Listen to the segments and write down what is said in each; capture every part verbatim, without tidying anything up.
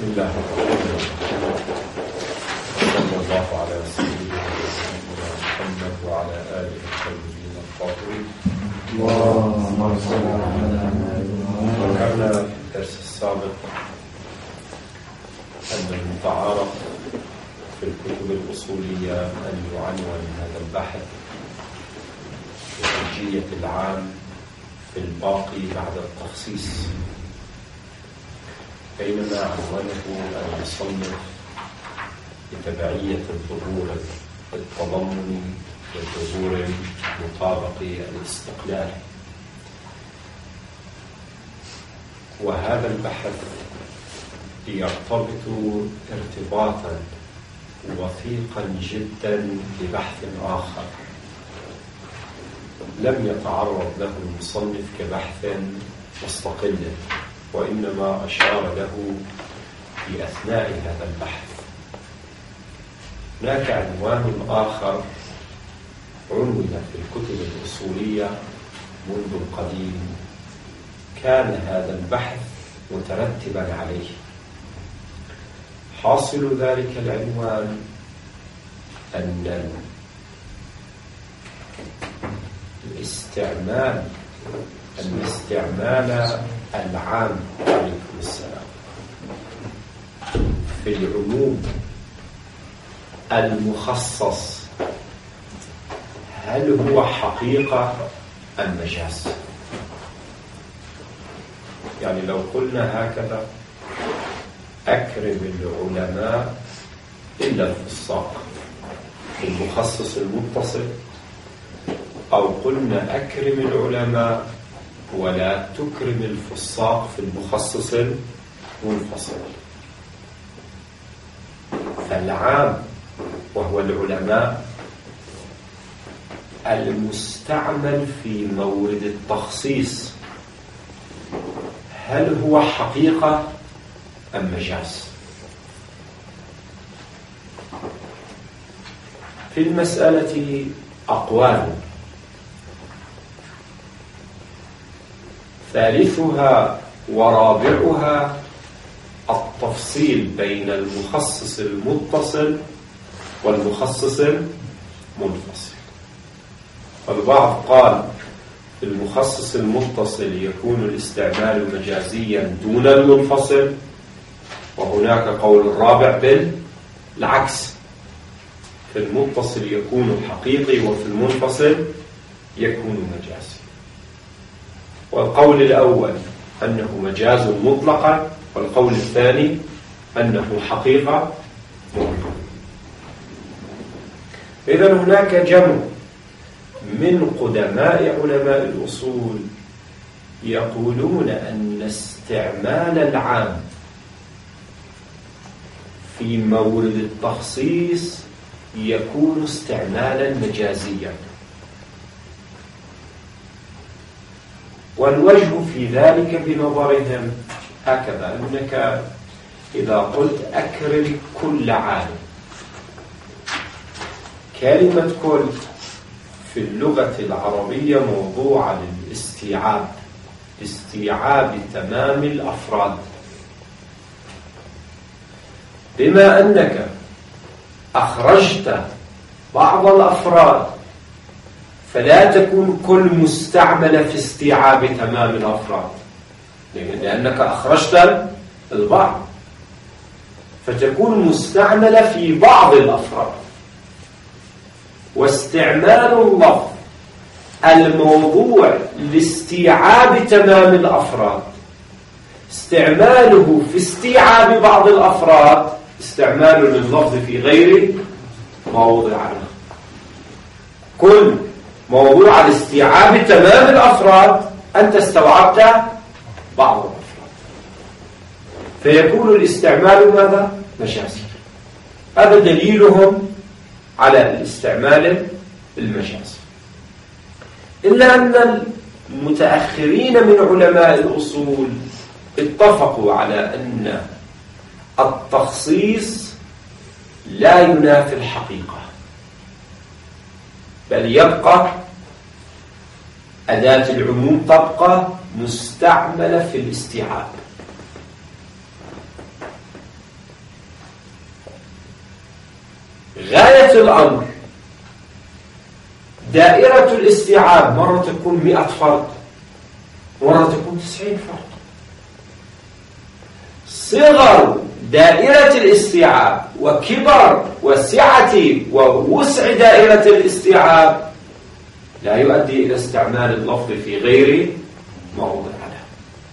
بسم الله الرحمن الرحيم. صلى الله على سيدنا محمد وعلى آله الطيبين الطاهرين. اللهم صل على محمد. ذكرنا في الدرس السابق أن المتعارف في الكتب الأصولية أن يعنون هذا البحث بحجية العام في الباقي بعد التخصيص، بينما عنوانه المصنف بتبعية الظهور التضمني والظهور المطابق الاستقلال. وهذا البحث يرتبط ارتباطا وثيقا جدا ببحث آخر لم يتعرض له المصنف كبحث مستقل، وإنما أشار له في أثناء هذا البحث. هناك عنوان آخر عنون في الكتب الأصولية منذ القديم، كان هذا البحث مترتبا عليه. حاصل ذلك العنوان أن الاستعمال أن استعمال العام عليكم السلام في العموم المخصص هل هو حقيقة أم مجاز؟ يعني لو قلنا هكذا: أكرم العلماء إلا الفساق، المخصص المتصل، أو قلنا أكرم العلماء ولا تكرم الفساق في المخصص المنفصل، فالعام وهو العلماء المستعمل في مورد التخصيص هل هو حقيقة أم مجاز؟ في المسألة أقوال، ثالثها ورابعها التفصيل بين المخصص المتصل والمخصص المنفصل. البعض قال في المخصص المتصل يكون الاستعمال مجازيا دون المنفصل، وهناك قول الرابع بالعكس، في المتصل يكون حقيقي وفي المنفصل يكون مجازي. والقول الأول أنه مجاز مطلقا، والقول الثاني أنه حقيقة مطلقا. إذن هناك جمع من قدماء علماء الأصول يقولون أن استعمال العام في مورد التخصيص يكون استعمالا مجازيا. والوجه في ذلك بنظرهم هكذا: أنك إذا قلت أكرم كل عالم، كلمة كل في اللغة العربية موضوعة للاستيعاب، استيعاب تمام الأفراد. بما أنك أخرجت بعض الأفراد فلا تكون كل مستعملة في استيعاب تمام الأفراد، لأنك أخرجت البعض، فتكون مستعملة في بعض الأفراد. واستعمال اللفظ الموضوع لاستيعاب تمام الأفراد، استعماله في استيعاب بعض الأفراد استعمال لللفظ في غير موضع له. كل موضوع لاستيعاب تمام الأفراد أنت استوعبت بعض الأفراد، فيكون الاستعمال ماذا؟ مجازي. هذا دليلهم على الاستعمال المجازي. إلا أن المتأخرين من علماء الأصول اتفقوا على أن التخصيص لا ينافي الحقيقة، بل يبقى أداة العموم تبقى مستعملة في الاستيعاب. غاية الأمر دائرة الاستيعاب مرة تكون مئة فرد، مرة تكون تسعين فرد. صغر دائرة الاستيعاب وكبر وسعة ووسع دائرة الاستيعاب لا يؤدي إلى استعمال اللفظ في غير موضع له.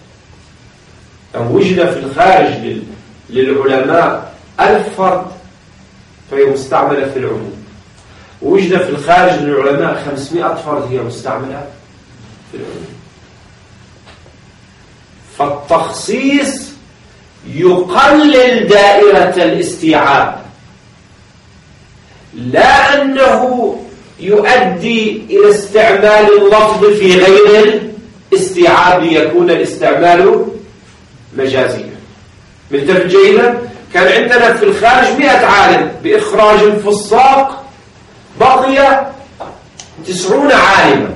أن وجد في الخارج للعلماء ألف فرد فهي مستعملة في العموم، ووجد في الخارج للعلماء خمسمائة فرد هي مستعملة في العموم. فالتخصيص يقلل دائرة الاستيعاب، لا أنه يؤدي إلى استعمال اللفظ في غير الاستيعاب ليكون الاستعمال مجازيا. مثل جيدا كان عندنا في الخارج مئة عالم بإخراج الفساق بقي تسعون عالما،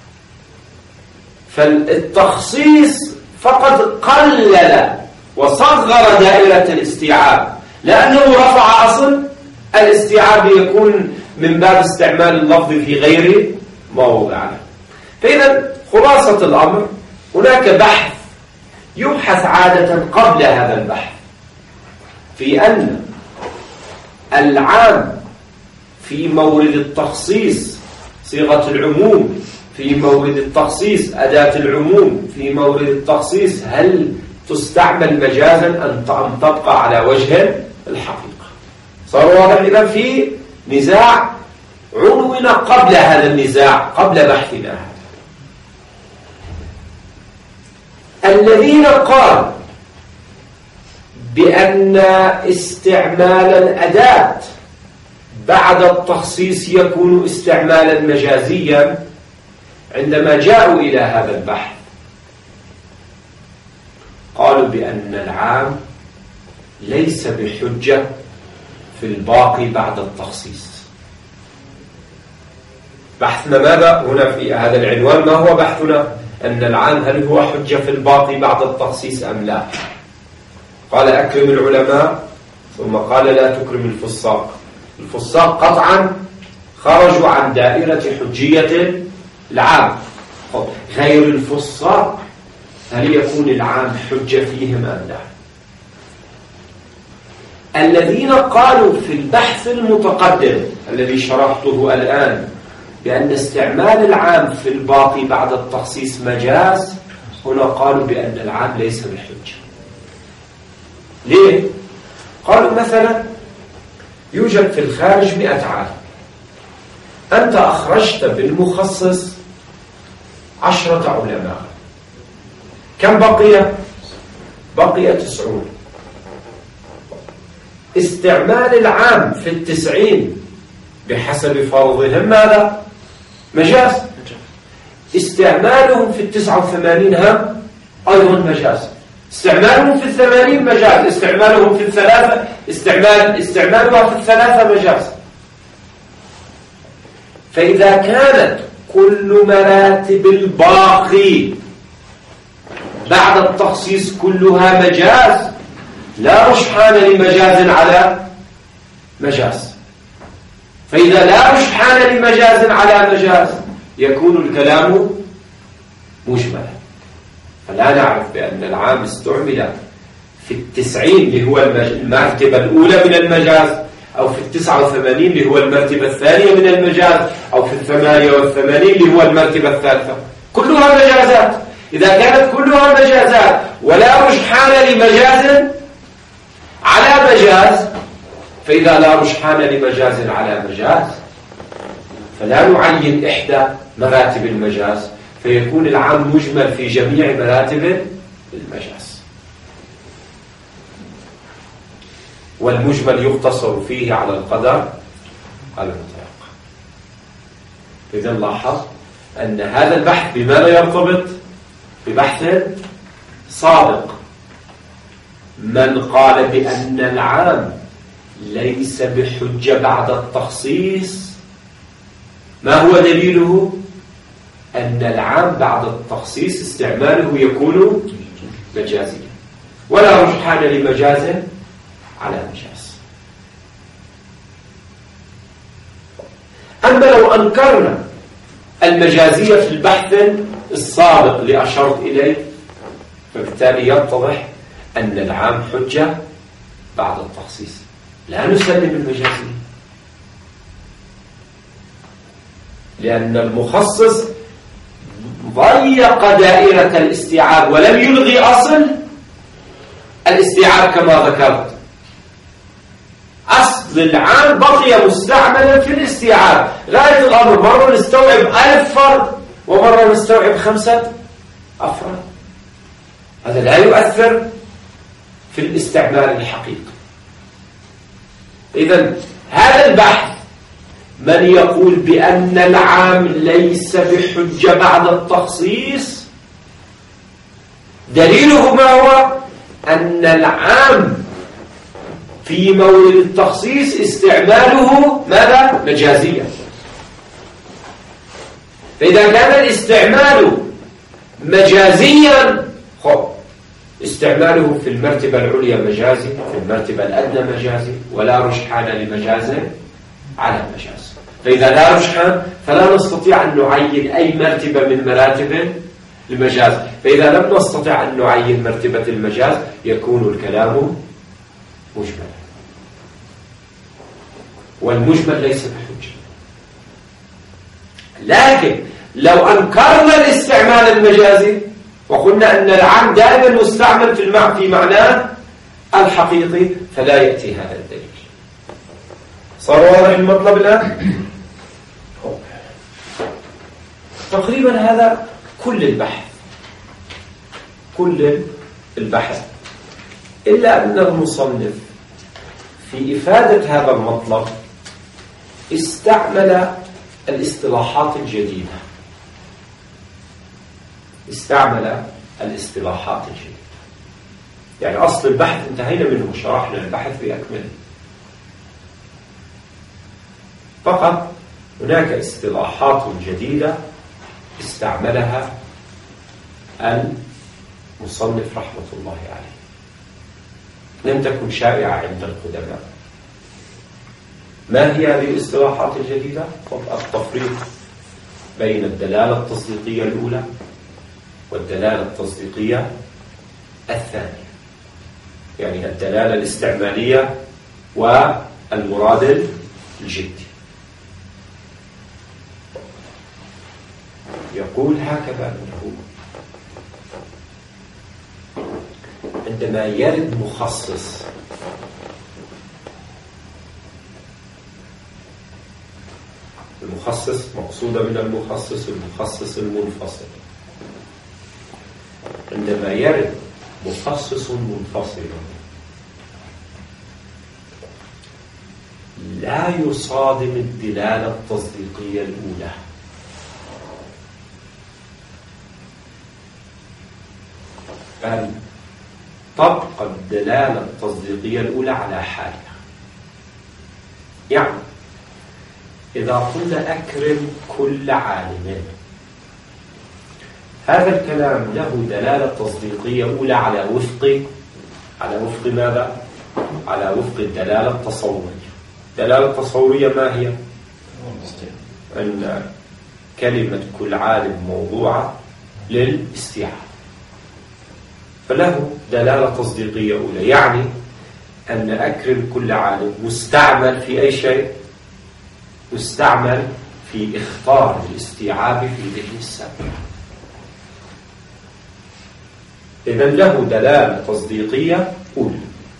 فالتخصيص فقد قلل وصغر دائرة الاستيعاب لأنه رفع أصل الاستيعاب ليكون من باب استعمال اللفظ في غير موضعه. فإذا خلاصة الأمر هناك بحث يبحث عادة قبل هذا البحث في أن العام في مورد التخصيص صيغة العموم، في مورد التخصيص أداة العموم، في مورد التخصيص هل تستعمل مجازا أم تبقى على وجه الحقيقة. صار واضح إذن في نزاع عنونا قبل هذا النزاع، قبل بحثنا هذا. الذين قالوا بأن استعمال الأداة بعد التخصيص يكون استعمالا مجازيا عندما جاءوا إلى هذا البحث قالوا بأن العام ليس بحجة في الباقي بعد التخصيص. بحثنا ماذا هنا في هذا العنوان؟ ما هو بحثنا؟ أن العام هل هو حجة في الباقي بعد التخصيص أم لا؟ قال أكرم العلماء، ثم قال لا تكرم الفساق. الفساق قطعا خرجوا عن دائرة حجية العام. غير الفساق هل يكون العام حجة فيهم أم لا؟ الذين قالوا في البحث المتقدم الذي شرحته الآن بأن استعمال العام في الباقي بعد التخصيص مجاز، هنا قالوا بأن العام ليس بحجة. ليه؟ قالوا مثلا يوجد في الخارج مئة عالم، أنت أخرجت بالمخصص عشرة علماء، كم بقي؟ بقي تسعون. استعمال العام في التسعين بحسب فرضهم ماذا؟ مجاز. استعمالهم في التسعة وثمانين هم أيضا مجاز. استعمالهم في الثمانين مجاز. استعمالهم في الثلاثة استعمال استعمالها في الثلاثة مجاز. فإذا كانت كل مراتب الباقي بعد التخصيص كلها مجاز لا رجحان لمجاز على مجاز. فإذا لا رجحان لمجاز على مجاز يكون الكلام مجملا. فلا نعرف بأن العام استعمل في التسعين اللي هو المرتبة الأولى من المجاز، أو في التسعة وثمانين اللي هو المرتبة الثانية من المجاز، أو في الثمانية والثمانين اللي هو المرتبة الثالثة. كلها مجازات. إذا كانت كلها مجازات ولا رجحان لمجاز على مجاز، فإذا لا رجحان لمجاز على مجاز فلا نعين إحدى مراتب المجاز، فيكون العام مجمل في جميع مراتب المجاز، والمجمل يقتصر فيه على القدر المتيقن. إذا لاحظ أن هذا البحث بماذا يرتبط؟ ببحث سابق. من قال بأن العام ليس بحجة بعد التخصيص ما هو دليله؟ أن العام بعد التخصيص استعماله يكون مجازيا ولا رجحان لمجاز على مجاز. أما لو أنكرنا المجازية في البحث السابق اللي أشرت إليه، فبالتالي يتضح أن العام حجة بعد التخصيص، لا نسلم المجازية، لأن المخصص ضيق دائرة الاستيعاب ولم يلغي أصل الاستيعاب كما ذكرت. أصل العام بقي مستعملا في الاستيعاب غاية الأمر، مرة نستوعب ألف فرد ومرة نستوعب خمسة أفراد، هذا لا يؤثر في الاستعمال الحقيقي. إذن هذا البحث من يقول بأن العام ليس بحجة بعد التخصيص دليله ما هو؟ أن العام في مورد التخصيص استعماله ماذا؟ مجازيا. فإذا كان الاستعمال مجازيا، خب استعماله في المرتبة العليا مجازي، في المرتبة الأدنى مجازي، ولا رجحان لمجاز على مجاز. فإذا لا رجحان فلا نستطيع أن نعين أي مرتبة من مراتب المجاز. فإذا لم نستطيع أن نعين مرتبة المجاز يكون الكلام مجمل، والمجمل ليس بحجة. لكن لو أنكرنا الاستعمال المجازي وقلنا أن العام دائما مستعمل في المعنى في معناه الحقيقي فلا يأتي هذا الدليل. صار واضح المطلب الآن؟ تقريبا هذا كل البحث، كل البحث، إلا أن المصنف في إفادة هذا المطلب استعمل الاصطلاحات الجديدة، استعمل الاصطلاحات الجديدة. يعني أصل البحث انتهينا منه وشرحنا البحث بأكمله، فقط هناك اصطلاحات جديدة استعملها المصنف رحمة الله عليه لم تكن شائعة عند القدماء. ما هي هذه الاصطلاحات الجديدة؟ التفريق بين الدلالة التصديقية الأولى والدلالة التصديقية الثانية، يعني الدلالة الاستعمالية والمراد الجدي. يقول هكذا أنه عندما يرد مخصص المخصص مقصودة من المخصص المخصص المنفصل، عندما يرد مخصص منفصل لا يصادم الدلالة التصديقية الأولى، بل تبقى الدلالة التصديقية الأولى على حالها. يعني إذا قلنا أكرم كل عالم، هذا الكلام له دلالة تصديقية أولى على وفق على وفق ماذا؟ على وفق الدلالة التصورية. الدلالة التصورية ما هي؟ أن كلمة كل عالم موضوعة للاستيعاب، فله دلالة تصديقية أولى، يعني أن أكرم كل عالم مستعمل في أي شيء؟ مستعمل في إخطار الاستيعاب في ذهن السامع، إذن له دلالة تصديقية أولى.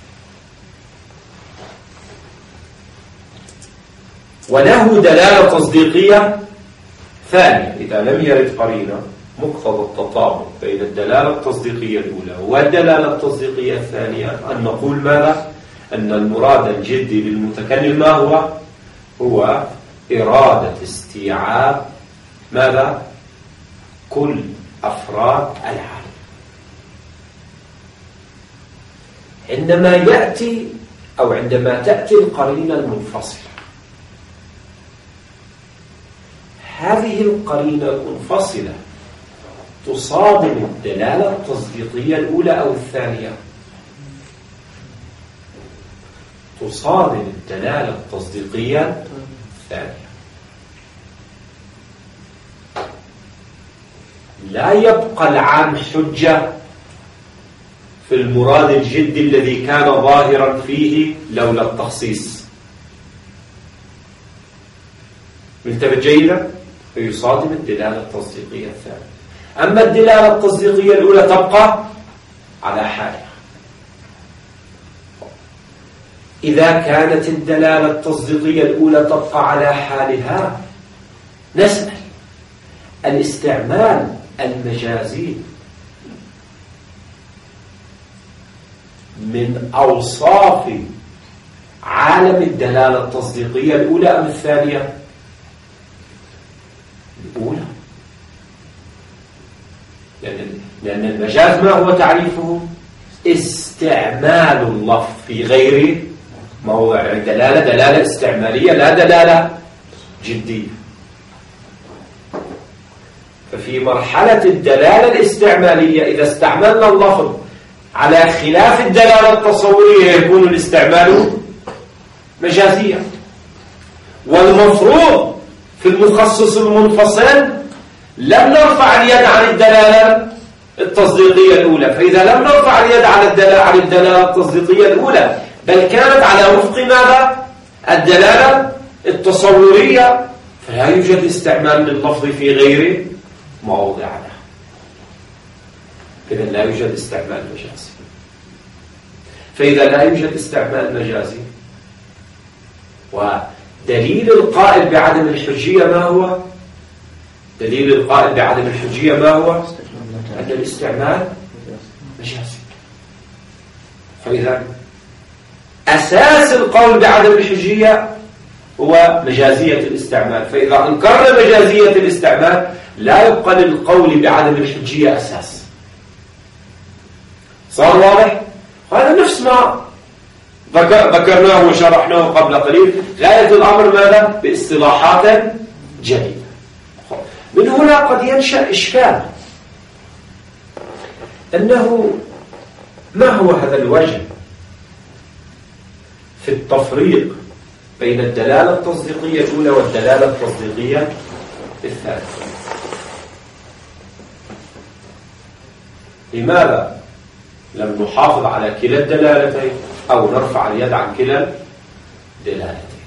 وله دلالة تصديقية ثانية إذا لم يرد قرينة مقتضى التطابق بين الدلالة التصديقية الأولى والدلالة التصديقية الثانية أن نقول ماذا؟ أن المراد الجدي للمتكلم ما هو؟ هو إرادة استيعاب ماذا؟ كل أفراد العالم. عندما يأتي أو عندما تأتي القرينة المنفصلة، هذه القرينة المنفصلة تصادم الدلالة التصديقية الأولى أو الثانية؟ تصادم الدلالة التصديقية الثانية. لا يبقى العام حجة في المراد الجدي الذي كان ظاهرا فيه لولا التخصيص. انتبه جيدا، فيصادم الدلالة التصديقية الثانية. أما الدلالة التصديقية الأولى تبقى على حالها. إذا كانت الدلالة التصديقية الأولى تبقى على حالها، نسأل: الاستعمال المجازي من أوصاف عالم الدلالة التصديقية الأولى أم الثانية؟ الأولى، لأن لأن المجاز ما هو تعريفه؟ استعمال اللفظ في غير موضع. الدلالة دلالة استعمالية لا دلالة جدية. ففي مرحلة الدلالة الاستعمالية إذا استعملنا اللفظ على خلاف الدلالة التصورية يكون الاستعمال مجازيا. والمفروض في المخصص المنفصل لم نرفع اليد عن الدلالة التصديقية الأولى. فإذا لم نرفع اليد عن الدلالة عن الدلالة التصديقية الأولى بل كانت على وفق ماذا؟ الدلالة التصورية، فلا يوجد استعمال لللفظ في غير موضعه. إذا لا يوجد استعمال مجازي. فإذا لا يوجد استعمال مجازي، ودليل القائل بعدم الحجية ما هو؟ دليل القائل بعدم الحجية ما هو؟ أن الاستعمال مجازي. فإذا أساس القول بعدم الحجية هو مجازية الاستعمال. فإذا أنكرنا مجازية الاستعمال لا يبقى للقول بعدم الحجية أساس. صار واضح؟ هذا نفس ما ذكرناه وشرحناه قبل قليل. غاية الأمر ماذا؟ باصطلاحات جديدة. من هنا قد ينشأ إشكال أنه ما هو هذا الوجه في التفريق بين الدلالة التصديقية الأولى والدلالة التصديقية الثانية؟ لماذا لم نحافظ على كلا الدلالتين أو نرفع اليد عن كلا الدلالتين؟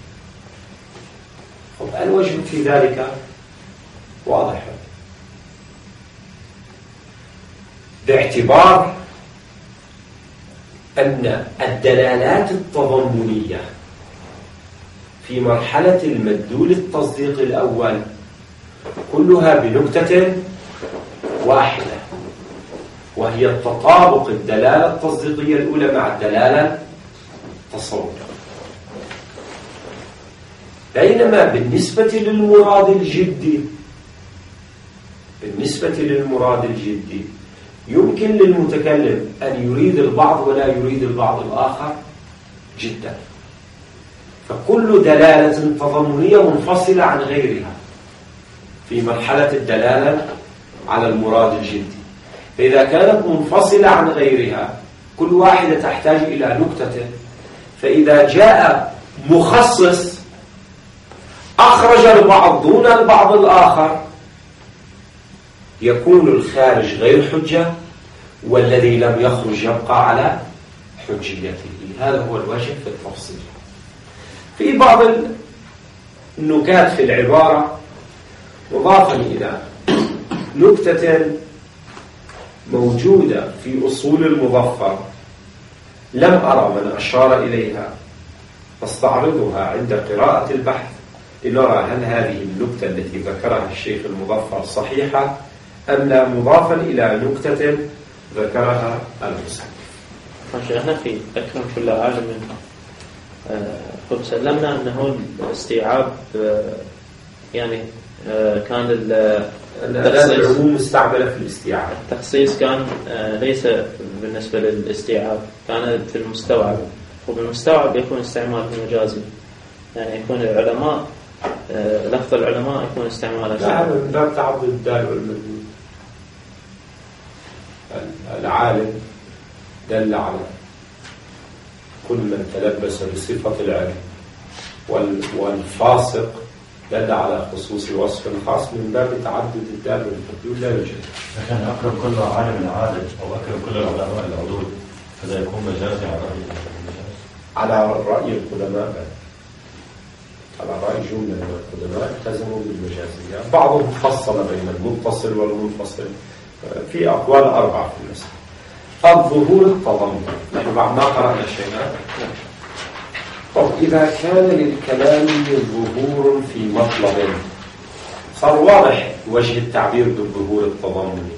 الوجه في ذلك واضح، باعتبار أن الدلالات التضمنية في مرحلة المدلول التصديق الأول كلها بنكتة واحدة، وهي التطابق الدلالة التصديقية الأولى مع الدلالة التصورية. بينما بالنسبة للمراد الجدي بالنسبة للمراد الجدي يمكن للمتكلم أن يريد البعض ولا يريد البعض الآخر جدا. فكل دلالة تضمنية منفصلة عن غيرها في مرحلة الدلالة على المراد الجدي. فإذا كانت منفصلة عن غيرها كل واحدة تحتاج إلى نكتة، فإذا جاء مخصص أخرج البعض دون البعض الآخر يكون الخارج غير حجة، والذي لم يخرج يبقى على حجيته. هذا هو الوجه في التفصيل. في بعض النكات في العبارة مضافا إلى نكتة موجودة في أصول المظفر لم أرى من أشار إليها، فاستعرضها عند قراءة البحث لنرى هل هذه النكتة التي ذكرها الشيخ المظفر صحيحة أم لا، مضافا إلى نكتة ذكرها المصنف. احنا في أكرم كل عالم قد سلمنا أنه الاستيعاب يعني كان الأداة العموم مستعملة في الاستيعاب. التخصيص كان ليس بالنسبة للاستيعاب، كان في المستوعب، وبالمستوعب يكون استعمال مجازي، يعني يكون العلماء لفظ العلماء يكون استعماله. لا، هذا من باب تعبد الدال والمدلول. العالم دل على كل من تلبس بصفة العلم، والفاسق دل على خصوص الوصف الخاص من باب تعدد الدال والمدلول لا يوجد. لكن أكرم كل عالم العادل أو أكرم كل العلماء العدول فلا يكون مجازي على رأي المجاز. على رأي القدماء على رأي جملة من القدماء التزموا بالمجازية. بعضهم فصل بين المتصل والمنفصل في أقوال أربعة في المسألة. الظهور التضمن نحن بعد ما قرأنا شيئا. طب إذا كان للكلام ظهور في مطلب صار واضح وجه التعبير بالظهور التضمني.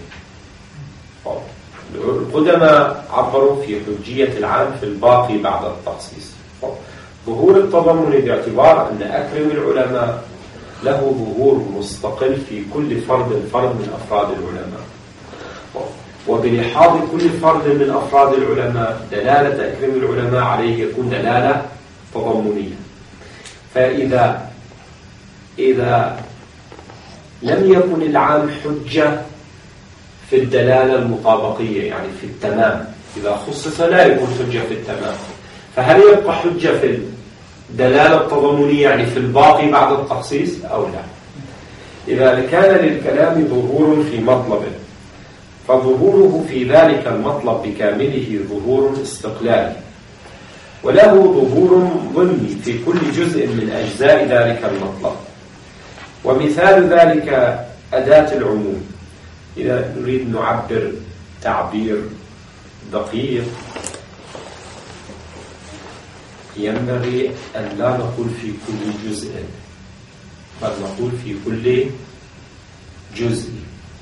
القدماء عبروا في حجية العام في الباقي بعد التخصيص. ظهور التضمن باعتبار أن أكرم العلماء له ظهور مستقل في كل فرد فرد من أفراد العلماء، وبلحاظ كل فرد من أفراد العلماء دلالة أكرم العلماء عليه يكون دلالة تضمنية. فإذا إذا لم يكن العام حجة في الدلالة المطابقية يعني في التمام، إذا خصص لا يكون حجة في التمام، فهل يبقى حجة في الدلالة التضمنية يعني في الباقي بعد التخصيص أو لا؟ إذا كان للكلام ظهور في مطلب فظهوره في ذلك المطلب بكامله ظهور استقلالي، وله ظهور ضمني في كل جزء من أجزاء ذلك المطلب. ومثال ذلك أداة العموم. إذا نريد نعبر تعبير دقيق ينبغي أن لا نقول في كل جزء بل نقول في كل جزء.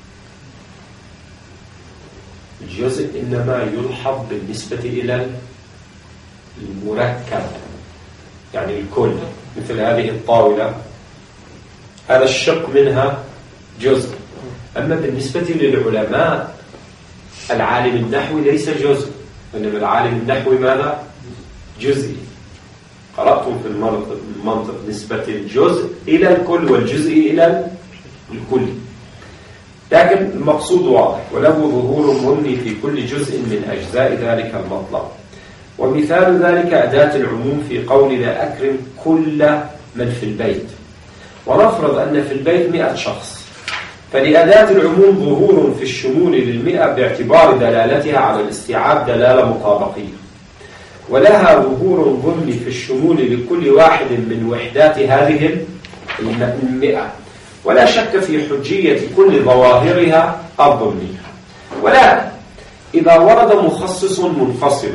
الجزء إنما يلحظ بالنسبة إلى المركب يعني الكل، مثل هذه الطاولة هذا الشق منها جزء. أما بالنسبة للعلماء العالم النحوي ليس جزء، إنما العالم النحوي ماذا؟ جزئي. قرأتم في المنطق نسبة الجزء إلى الكل والجزء إلى الكل، لكن المقصود واضح. وله ظهور ضمني في كل جزء من أجزاء ذلك المطلب. ومثال ذلك أداة العموم في قولنا أكرم كل من في البيت، ونفرض أن في البيت مئة شخص، فلأداة العموم ظهور في الشمول للمئة باعتبار دلالتها على الاستيعاب دلالة مطابقية، ولها ظهور ضمني في الشمول لكل واحد من وحدات هذه المئة، ولا شك في حجية كل ظواهرها الضمنية. ولكن إذا ورد مخصص منفصل،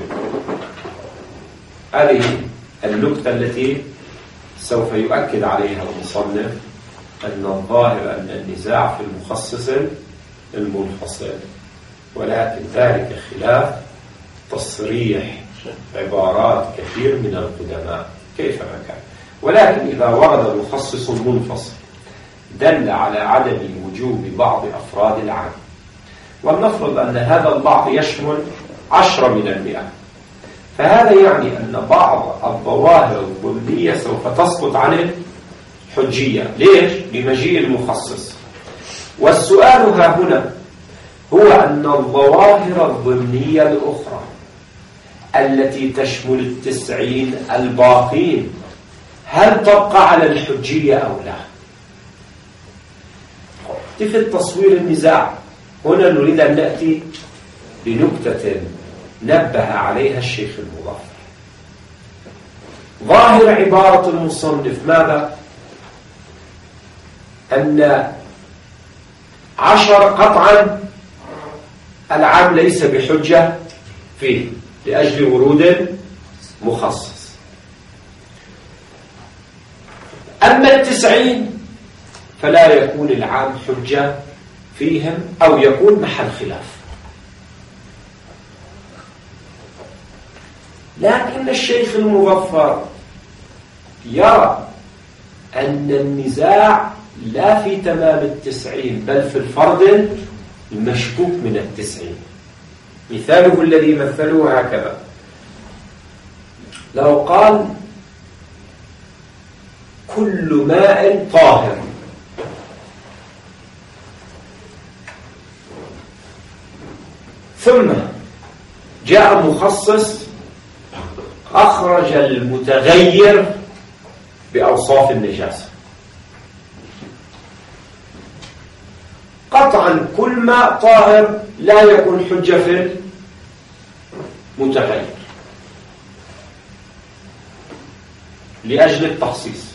هذه النقطة التي سوف يؤكد عليها المصنف، أن الظاهر أن النزاع في المخصص المنفصل، ولكن ذلك خلاف تصريح عبارات كثير من القدماء كيفما كان. ولكن إذا ورد مخصص منفصل دل على عدم وجوب بعض أفراد العام، ولنفرض أن هذا البعض يشمل عشرة من المئة، فهذا يعني أن بعض الظواهر الضمنية سوف تسقط عن الحجية. ليش؟ لمجيء المخصص. والسؤال ها هنا هو أن الظواهر الضمنية الأخرى التي تشمل التسعين الباقين هل تبقى على الحجية أو لا؟ في التصوير النزاع هنا نريد أن نأتي بنكتة نبه عليها الشيخ المظفر. ظاهر عبارة المصنف ماذا؟ أن عشر قطعا العام ليس بحجة فيه لأجل ورود مخصص، أما التسعين فلا يكون العام حجة فيهم أو يكون محل خلاف. لكن الشيخ المظفر يرى أن النزاع لا في تمام التسعين بل في الفرد المشكوك من التسعين. مثاله الذي مثله هكذا: لو قال كل ماء طاهر، ثم جاء مخصص أخرج المتغير بأوصاف النجاسة، وقطعا كل ماء طاهر لا يكون حجة في المتغير لأجل التخصيص.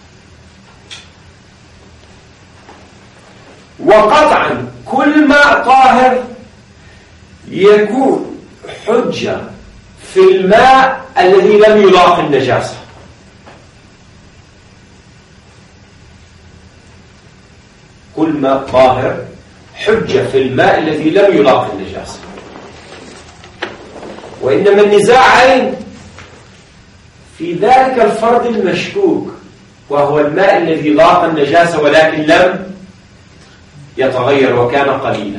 وقطعا كل ماء طاهر يكون حجة في الماء الذي لم يلاق النجاسة. كل ماء طاهر حجة في الماء الذي لم يلاق النجاسة. وإنما النزاعين في ذلك الفرد المشكوك، وهو الماء الذي لاق النجاسة ولكن لم يتغير وكان قليلا،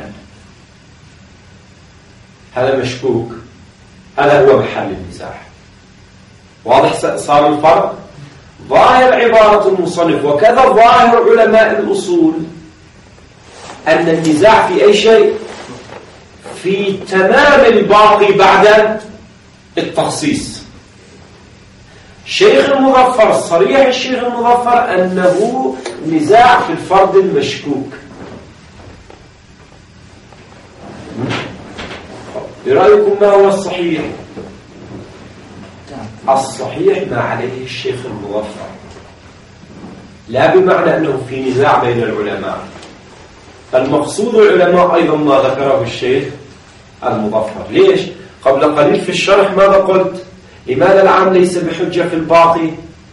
هذا مشكوك، هذا هو محل النزاع. واضح صار الفرق؟ ظاهر عبارة المصنف وكذا ظاهر علماء الأصول أن النزاع في أي شيء؟ في تمام الباقي بعد التخصيص. الشيخ المظفر صريح الشيخ المظفر أنه نزاع في الفرد المشكوك. برأيكم ما هو الصحيح؟ الصحيح ما عليه الشيخ المظفر، لا بمعنى أنه في نزاع بين العلماء. المقصود العلماء أيضا ما ذكره الشيخ المظفر. ليش؟ قبل قليل في الشرح ماذا قلت؟ لماذا العام ليس بحجة في الباقي؟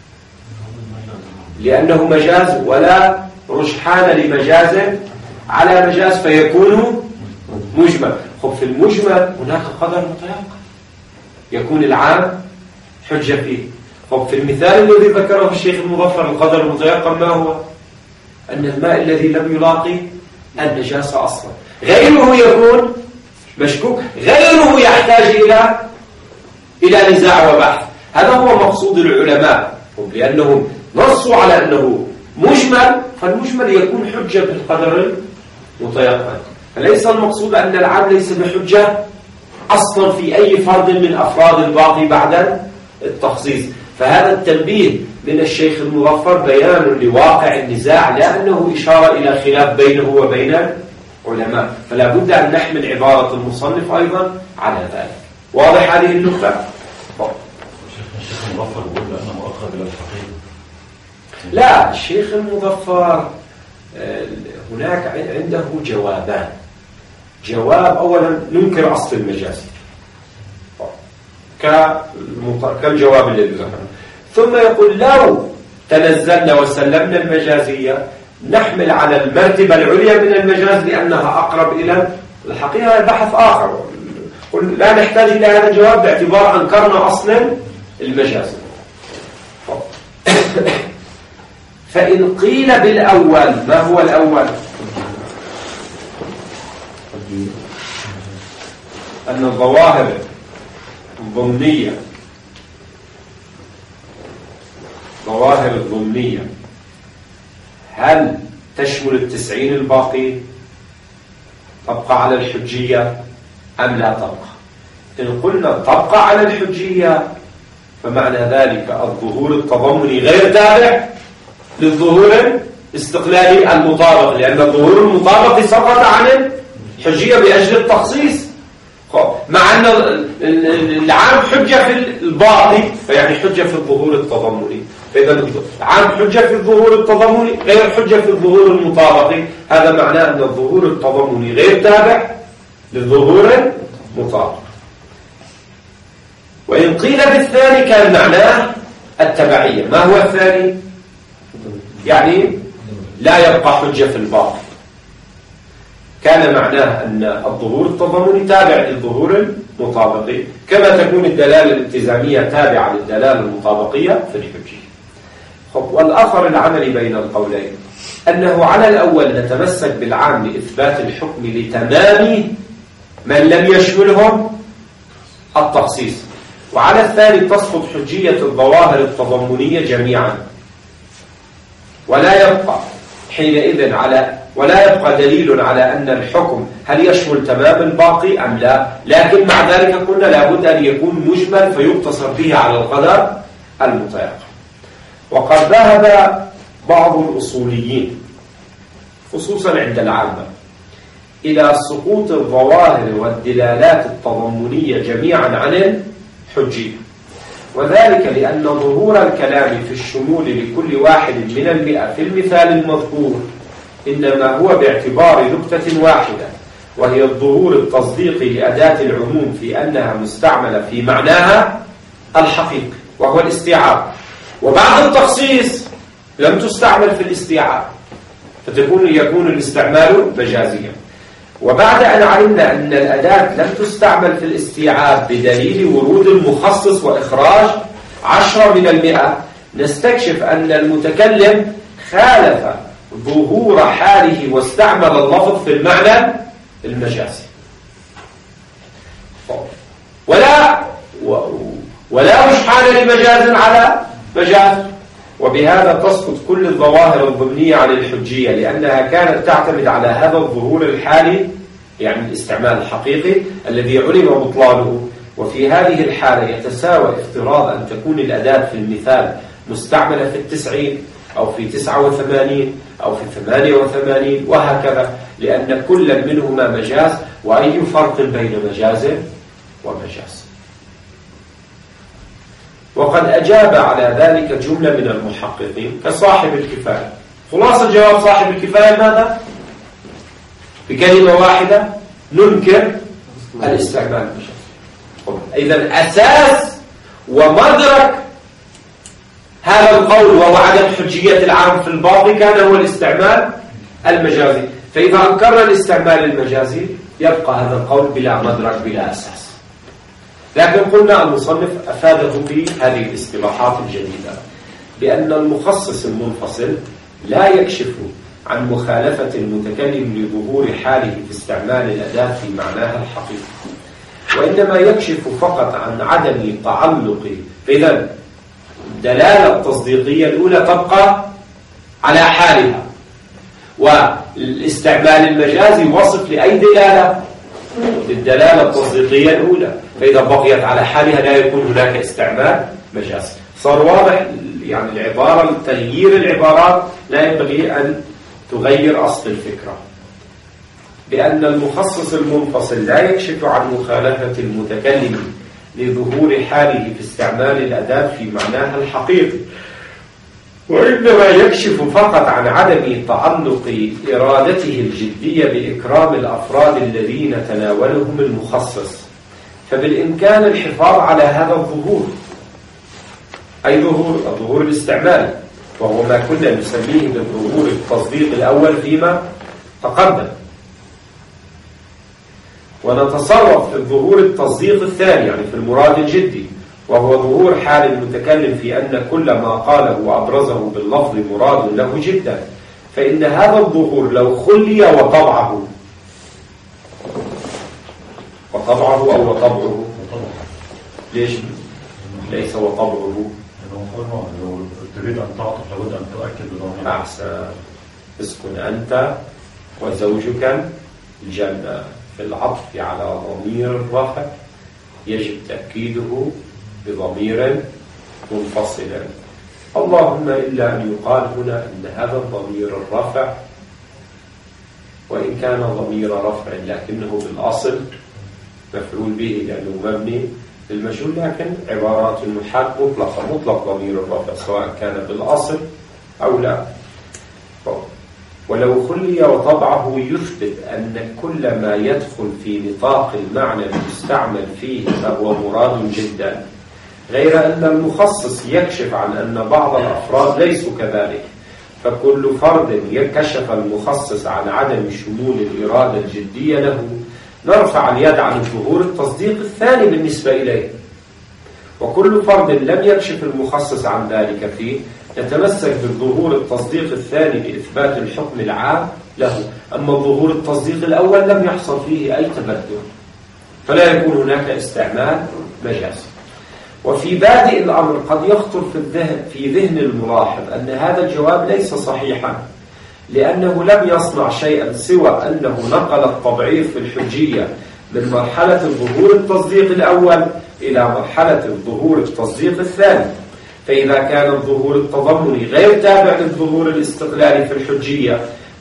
لأنه مجاز ولا رجحان لمجاز على مجاز فيكون مجمل. خب في المجمل هناك قدر متيقن يكون العام حجة فيه. خب في المثال الذي ذكره الشيخ المظفر القدر المتيقن ما هو؟ أن الماء الذي لم يلاقي النجاسة أصلا، غيره يكون مشكوك، غيره يحتاج إلى إلى نزاع وبحث. هذا هو مقصود العلماء، لأنهم نصوا على أنه مجمل، فالمجمل يكون حجة بالقدر المتيقن. فليس المقصود أن العام ليس بحجة أصلا في أي فرد من أفراد الباقي بعد التخصيص. فهذا التنبيه من الشيخ المظفر بيان لواقع النزاع، لا أنه إشارة إلى خلاف بينه وبين العلماء. فلا بد أن نحمل عبارة المصنف أيضا على ذلك. واضح هذه النقطة؟ الشيخ المظفر يقول بأنه أقرب إلى الحقيقة. لا، الشيخ المظفر هناك عنده جوابان. جواب أولا ننكر أصل المجاز كالجواب الذي ذكرنا، ثم يقول لو تنزلنا وسلمنا المجازية نحمل على المرتبة العليا من المجاز لأنها أقرب إلى الحقيقة. بحث آخر لا نحتاج إلى هذا الجواب باعتبار أنكرنا أصلا المجاز. فإن قيل بالأول، ما هو الأول؟ أن الظواهر الضمنية ظواهر الضمنية هل تشمل التسعين الباقي؟ تبقى على الحجية أم لا تبقى؟ إن قلنا تبقى على الحجية فمعنى ذلك الظهور التضمني غير تابع للظهور الاستقلالي المطابق، لأن الظهور المطابق سقط عن الحجية بأجل التخصيص، مع أن العام حجة في الباقي فيعني حجة في الظهور التضمني. فإذا العام حجة في الظهور التضمني غير حجة في الظهور المطابقي، هذا معناه أن الظهور التضمني غير تابع للظهور المطابق. وإن قيل بالثاني كان معناه التبعية. ما هو الثاني؟ يعني لا يبقى حجة في الباقي، كان معناه أن الظهور التضمني تابع للظهور المطابقي، كما تكون الدلالة الالتزامية تابعة للدلالة المطابقية في الحجية. والأثر العملي بين القولين أنه على الأول نتمسك بالعام لإثبات الحكم لتمام من لم يشملهم التخصيص، وعلى الثاني تسقط حجية الظواهر التضمنية جميعا، ولا يبقى حينئذ على ولا يبقى دليل على أن الحكم هل يشمل تمام الباقي أم لا. لكن مع ذلك قلنا لابد أن يكون مجمل فيقتصر به على القدر المتيقن. وقد ذهب بعض الأصوليين خصوصا عند العامة إلى سقوط الظواهر والدلالات التضمنية جميعا عن الحجية، وذلك لأن ظهور الكلام في الشمول لكل واحد من المئة في المثال المذكور إنما هو باعتبار نكتة واحدة، وهي الظهور التصديقي لأداة العموم في أنها مستعملة في معناها الحقيقي وهو الاستيعاب، وبعد التخصيص لم تستعمل في الاستيعاب فتكون يكون الاستعمال مجازيا. وبعد أن علمنا أن الأداة لم تستعمل في الاستيعاب بدليل ورود المخصص وإخراج عشرة من المئة، نستكشف أن المتكلم خالف ظهور حاله واستعمل اللفظ في المعنى المجازي، ولا ولا رجحان لمجاز على مجاز. وبهذا تسقط كل الظواهر الضمنية عن الحجية، لأنها كانت تعتمد على هذا الظهور الحالي، يعني الاستعمال الحقيقي الذي علم بطلانه. وفي هذه الحالة يتساوى افتراض أن تكون الأداة في المثال مستعملة في التسعين أو في تسعة وثمانين أو في ثمانية وثمانين وهكذا، لأن كل منهما مجاز. وأي فرق بين مجاز ومجاز؟ وقد أجاب على ذلك جملة من المحققين كصاحب الكفاية. خلاصة جواب صاحب الكفاية ماذا؟ بكلمة واحدة: ننكر الاستعمال المجازي. إذن أساس ومدرك هذا القول وهو عدم حجية العام في الباطل كان هو الاستعمال المجازي. فإذا أنكرنا الاستعمال المجازي يبقى هذا القول بلا مدرك بلا أساس. لكن قلنا المصنف أفاده بهذه الاصطلاحات الجديدة بأن المخصص المنفصل لا يكشف عن مخالفة المتكلم لظهور حاله في استعمال الأداة في معناها الحقيقي، وإنما يكشف فقط عن عدم تعلق. فإذا الدلالة التصديقية الأولى تبقى على حالها، والاستعمال المجازي وصف لأي دلالة؟ للدلالة التصديقية الأولى. فإذا بقيت على حالها لا يكون هناك استعمال مجازي. صار واضح يعني العبارة، تغيير العبارات لا ينبغي أن تغير أصل الفكرة، بأن المخصص المنفصل لا يكشف عن مخالفة المتكلم لظهور حاله في استعمال الأداة في معناها الحقيقي، وإنما يكشف فقط عن عدم تعلق إرادته الجدية بإكرام الأفراد الذين تناولهم المخصص. فبالإمكان الحفاظ على هذا الظهور، أي ظهور الظهور الاستعمال، وهو ما كنا نسميه بالظهور التصديق الأول فيما تقدم، ونتصرف في الظهور التصديق الثاني يعني في المراد الجدي، وهو ظهور حال المتكلم في أن كل ما قاله وأبرزه باللفظ مراد له جدا. فإن هذا الظهور لو خلي وطبعه وطبعه أو وطبعه ليش ليس وطبعه؟ لو تريد أن تعطف لابد أن تؤكد بضمير. أحسن. اسكن أنت وزوجك الجنة، في العطف على ضمير الرفع يجب تأكيده بضمير منفصل، اللهم إلا أن يقال هنا أن هذا الضمير الرفع وإن كان ضمير رفع لكنه بالأصل مفعول به لأنه مبني للمجهول، لكن عبارات النحاة مطلقة مطلق ضمير الرفع سواء كان بالأصل أو لا. ولو خلي وطبعه يثبت أن كل ما يدخل في نطاق المعنى المستعمل فيه فهو مراد جدا، غير أن المخصص يكشف عن أن بعض الأفراد ليسوا كذلك. فكل فرد يكشف المخصص عن عدم شمول الإرادة الجدية له نرفع اليد عن ظهور التصديق الثاني بالنسبة إليه، وكل فرد لم يكشف المخصص عن ذلك فيه يتمسك بالظهور التصديق الثاني لإثبات الحكم العام له. أما الظهور التصديق الأول لم يحصل فيه أي تبدل، فلا يكون هناك استعمال مجازي. وفي بادئ الأمر قد يخطر في الذهن في ذهن الملاحظ أن هذا الجواب ليس صحيحا، لأنه لم يصنع شيئا سوى أنه نقل التضعيف في الحجية من مرحلة الظهور التصديق الأول إلى مرحلة الظهور التصديق الثاني. فإذا كان الظهور التضمني غير تابع للظهور الاستقلالي في الحجية،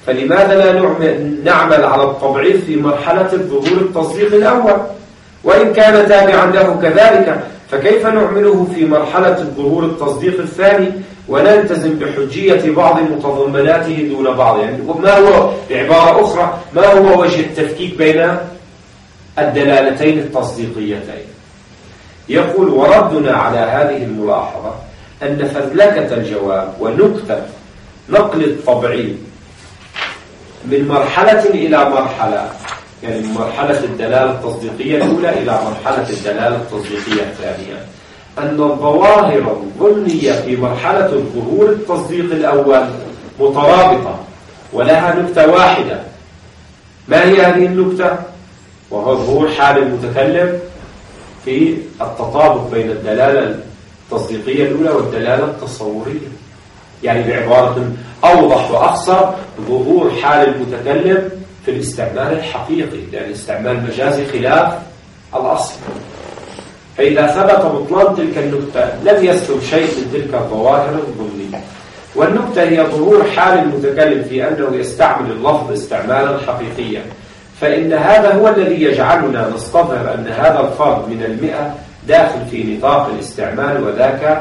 فلماذا لا نعمل على التضعيف في مرحلة الظهور التصديق الأول؟ وإن كان تابعا له كذلك فكيف نعمله في مرحلة الظهور التصديق الثاني ونلتزم بحجية بعض متضمناته دون بعض؟ يعني ما هو بعبارة أخرى ما هو وجه التفكيك بين الدلالتين التصديقيتين؟ يقول: وردنا على هذه الملاحظة أن فذلكة الجواب ونكتة نقل التضعيف من مرحلة إلى مرحلة، يعني من مرحلة الدلالة التصديقية الأولى إلى مرحلة الدلالة التصديقية الثانية، أن الظواهر الظنية في مرحلة الظهور التصديق الأول مترابطة ولها نكتة واحدة. ما هي هذه النكتة؟ وهو ظهور حال المتكلم في التطابق بين الدلالة التصديقية الأولى والدلالة التصورية. يعني بعبارة أوضح وأقصر، ظهور حال المتكلم في الاستعمال الحقيقي، لأن الاستعمال المجازي خلاف الأصل. فإذا ثبت بطلان تلك النكتة لم يسلم شيء من تلك الظواهر الظنية. والنكتة هي ظهور حال المتكلم في أنه يستعمل اللفظ استعمالا حقيقيا، فإن هذا هو الذي يجعلنا نستظهر أن هذا الفرد من المئة داخل في نطاق الاستعمال، وذاك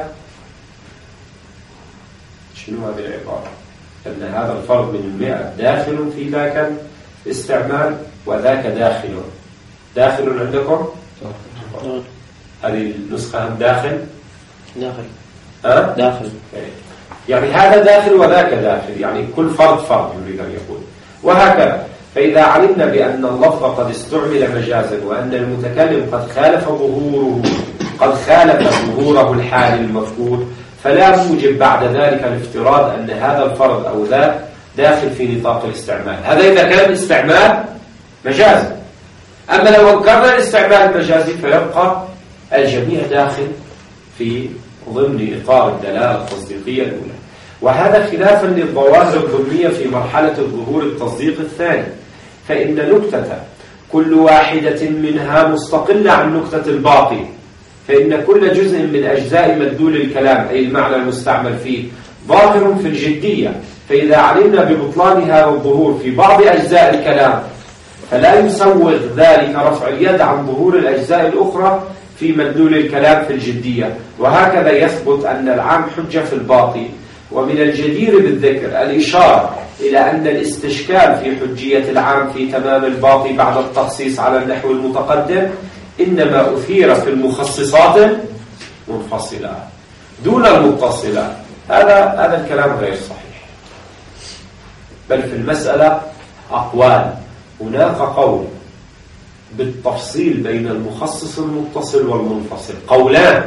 شنو هذه العبارة؟ أن هذا الفرد من المئة داخل في ذاك الاستعمال وذاك داخل. داخل عندكم؟ هذه النسخة هم داخل؟ داخل أه؟ داخل يعني هذا داخل وذاك داخل، يعني كل فرد فرد يريد أن يقول. وهكذا، فإذا علمنا بأن اللفظ قد استعمل مجازا وأن المتكلم قد خالف ظهوره قد خالف ظهوره الحال المذكور، فلا موجب بعد ذلك الافتراض أن هذا الفرد أو ذاك داخل في نطاق الاستعمال. هذا إذا كان الاستعمال مجازي. أما لو انكرنا الاستعمال المجازي فيبقى الجميع داخل في ضمن إطار الدلالة التصديقية الأولى. وهذا خلافا للظواهر الظنية في مرحلة الظهور التصديق الثاني، فإن نكتة كل واحدة منها مستقلة عن نكتة الباقي، فإن كل جزء من أجزاء مدلول الكلام أي المعنى المستعمل فيه ظاهر في الجدية. فإذا علمنا ببطلان هذا الظهور في بعض أجزاء الكلام فلا يسوغ ذلك رفع اليد عن ظهور الأجزاء الأخرى في مدلول الكلام في الجدية. وهكذا يثبت أن العام حجة في الباقي. ومن الجدير بالذكر الإشارة إلى أن الاستشكال في حجية العام في تمام الباقي بعد التخصيص على النحو المتقدم إنما أثير في المخصصات المنفصلة دون المتصلة. هذا هذا الكلام غير صحيح، بل في المسألة أقوال. هناك قول بالتفصيل بين المخصص المتصل والمنفصل، قولان.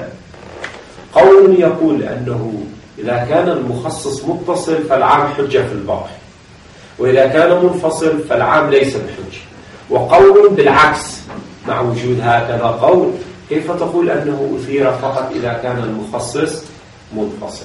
قول يقول أنه إذا كان المخصص متصل فالعام حجة في الباقي، وإذا كان منفصل فالعام ليس بحجة. وقول بالعكس، مع وجود هكذا قول كيف تقول أنه أثير فقط إذا كان المخصص منفصل؟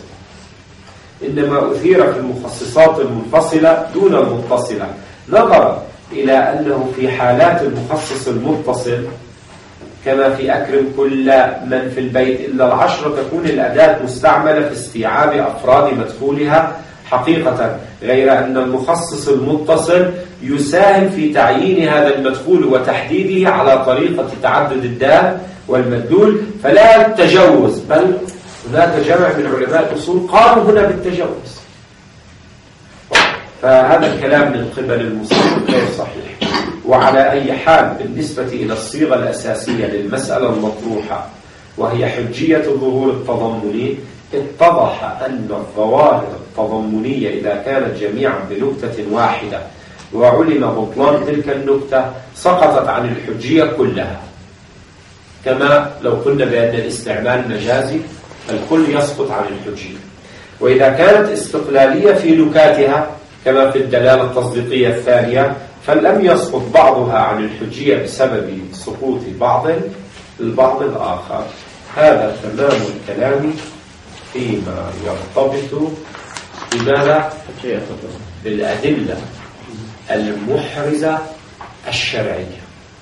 إنما أثير في المخصصات المنفصلة دون المتصلة، نظرا إلى أنه في حالات المخصص المتصل كما في أكرم كل من في البيت إلا العشر تكون الأداة مستعملة في استيعاب أفراد مدخولها حقيقة، غير أن المخصص المتصل يساهم في تعيين هذا المدخول وتحديده على طريقة تعدد الدال والمدلول، فلا التجوز، بل هناك جمع من علماء الأصول قالوا هنا بالتجوز. فهذا الكلام من قبل المصنف غير صحيح. وعلى أي حال بالنسبة إلى الصيغة الأساسية للمسألة المطروحة وهي حجية الظهور التضمني، اتضح أن الظواهر التضمنية إذا كانت جميعا بنكتة واحدة وعلم بطلان تلك النكتة سقطت عن الحجية كلها، كما لو قلنا بأن الاستعمال مجازي الكل يسقط عن الحجية. وإذا كانت استقلالية في نكاتها كما في الدلالة التصديقية الثانية فلم يسقط بعضها عن الحجية بسبب سقوط بعض البعض الآخر. هذا تمام الكلام فيما يرتبط بماذا؟ بالأدلة المحرزة الشرعية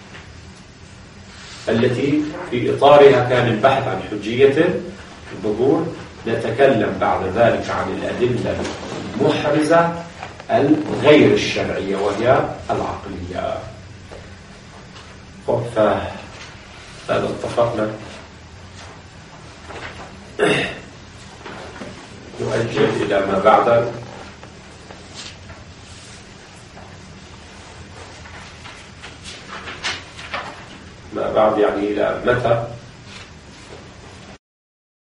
التي في إطارها كان البحث عن حجية الظهور. نتكلم بعد ذلك عن الأدلة المحرزة الغير الشرعية وهي العقلية. فهذا اتفقنا. نؤجل إلى ما بعد. ما بعد يعني إلى متى؟